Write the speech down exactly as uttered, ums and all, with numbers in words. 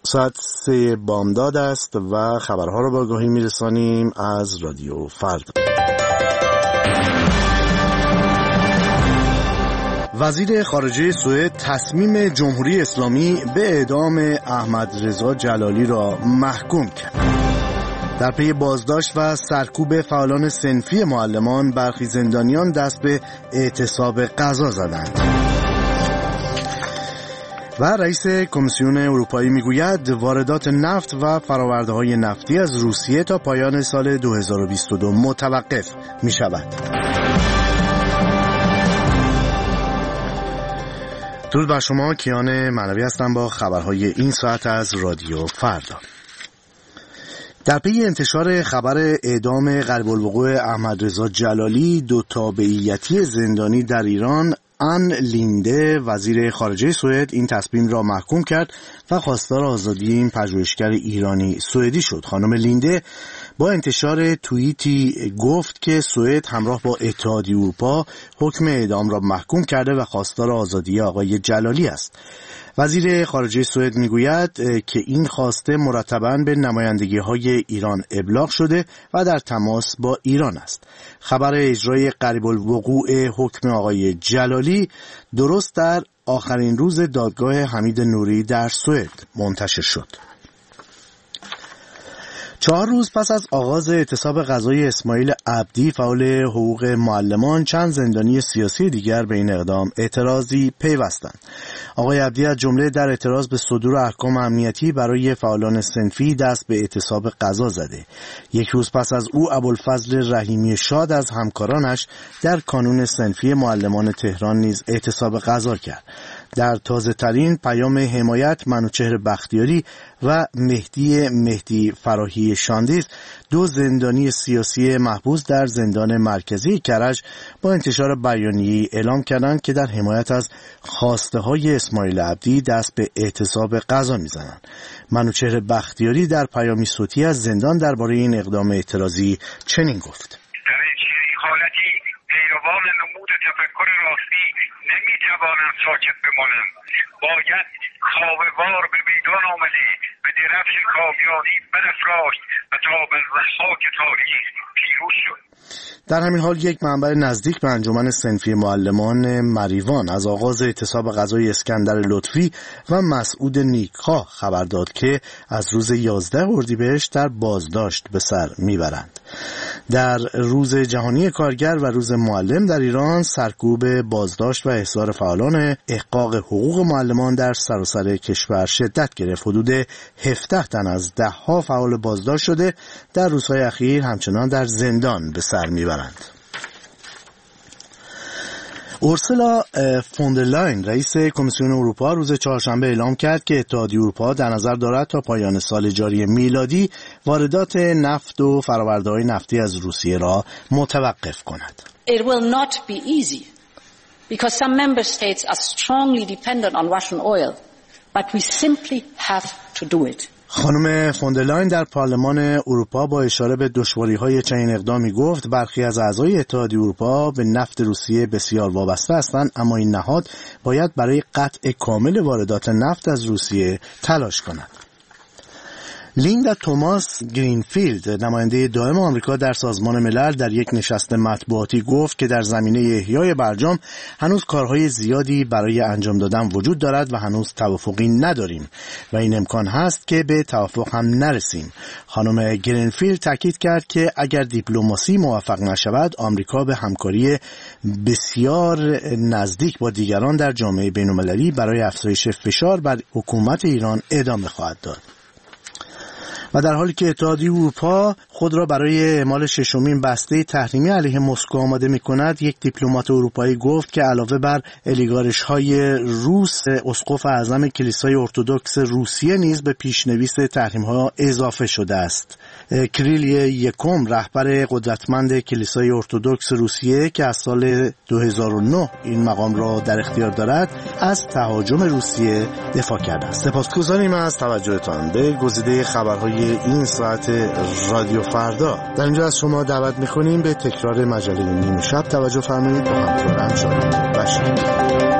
ساعت سه بامداد است و خبرها را با آگاهی میرسانیم از رادیو فردا. وزیر خارجه سوئد تصمیم جمهوری اسلامی به اعدام احمد رضا جلالی را محکوم کرد. در پی بازداشت و سرکوب فعالان صنفی معلمان، برخی زندانیان دست به اعتصاب غذا زدند. و رئیس کمیسیون اروپایی میگوید واردات نفت و فرآورده‌های نفتی از روسیه تا پایان سال دو هزار و بیست و دو متوقف می شود. درود بر شما، کیان معنوی هستم با خبرهای این ساعت از رادیو فردا. در پی انتشار خبر اعدام قریب الوقوع احمد رضا جلالی، دو تابعیتی زندانی در ایران، آن لینده وزیر خارجه سوئد این تصمیم را محکوم کرد و خواستار آزادی این پژوهشگر ایرانی سوئدی شد. خانم لینده با انتشار توییتی گفت که سوئد همراه با اتحادیه اروپا حکم اعدام را محکوم کرده و خواستار آزادی آقای جلالی است. وزیر خارجه سوئد میگوید که این خواسته مرتباً به نمایندگی‌های ایران ابلاغ شده و در تماس با ایران است. خبر اجرای قریب الوقوع حکم آقای جلالی درست در آخرین روز دادگاه حمید نوری در سوئد منتشر شد. چهار روز پس از آغاز اعتصاب غذایی اسماعیل عبدی فعال حقوق معلمان، چند زندانی سیاسی دیگر به این اقدام اعتراضی پیوستند. آقای عبدی از جمله در اعتراض به صدور احکام امنیتی برای فعالان صنفی دست به اعتصاب غذا زده. یک روز پس از او ابوالفضل رحیمی شاد از همکارانش در کانون صنفی معلمان تهران نیز اعتصاب غذا کرد. در تازه ترین پیام حمایت، منوچهر بختیاری و مهدی مهدی فراهی شاندیز، دو زندانی سیاسی محبوس در زندان مرکزی کرج، با انتشار بیانیه‌ای اعلام کردند که در حمایت از خواسته های اسماعیل عبدی دست به اعتصاب غذا میزنند. منوچهر بختیاری در پیامی صوتی از زندان درباره این اقدام اعتراضی چنین گفت: در چنین حالتی پیروان نمود تفکر راستی نمیتوانند ساکت بمانند. باید کاوه‌وار به میدان آمده به درفش کاویانی برافراشت و تا به ضحاک تاریخ پیروز شد. در همین حال یک منبع نزدیک به انجمن صنفی معلمان مریوان از آغاز اعتصاب غذای اسکندر لطفی و مسعود نیکخواه خبر داد که از روز یازده اردیبهشت در بازداشت به سر میبرند. در روز جهانی کارگر و روز معلم در ایران، سرکوب بازداشت و احضار فعالان احقاق حقوق معلمان در سراسر کشور شدت گرفت. حدود هفده تن از ده ها فعال بازداشت شده در روزهای اخیر همچنان در زندان به سر میبرند. اورسولا فوندرلاین رئیس کمیسیون اروپا روز چهارشنبه اعلام کرد که اتحادیه اروپا در نظر دارد تا پایان سال جاری میلادی واردات نفت و فرآورده‌های نفتی از روسیه را متوقف کند. It will not be easy because some member states are strongly dependent on Russian oil, but we simply have to do it. خانم فوندرلاین در پارلمان اروپا با اشاره به دشواری‌های چنین اقدامی گفت برخی از اعضای اتحادیه اروپا به نفت روسیه بسیار وابسته هستند، اما این نهاد باید برای قطع کامل واردات نفت از روسیه تلاش کند. لیندا توماس گرینفیلد، نماینده دائم آمریکا در سازمان ملل، در یک نشست مطبوعاتی گفت که در زمینه احیای برجام هنوز کارهای زیادی برای انجام دادن وجود دارد و هنوز توافقی نداریم و این امکان هست که به توافق هم نرسیم. خانم گرینفیلد تاکید کرد که اگر دیپلماسی موفق نشود، آمریکا به همکاری بسیار نزدیک با دیگران در جامعه بین‌المللی برای افزایش فشار بر حکومت ایران ادامه خواهد داد. و در حالی که اتحادیه اروپا خود را برای اعمال ششمین بسته تحریمی علیه مسکو آماده می‌کند، یک دیپلمات اروپایی گفت که علاوه بر الیگارش‌های روس، اسقف اعظم کلیسای ارتدوکس روسیه نیز به پیشنویس تحریم‌ها اضافه شده است. کریل یکم، رهبر قدرتمند کلیسای ارتدوکس روسیه که از سال دو هزار و نه این مقام را در اختیار دارد، از تهاجم روسیه دفاع کرده است. سپاسگزاریم از توجهتان به گزیده خبرهای این ساعت رادیو فردا. در اینجا از شما دعوت می‌کنیم به تکرار مجله نیم شب توجه فرمایید. با همکارم شامل باشید.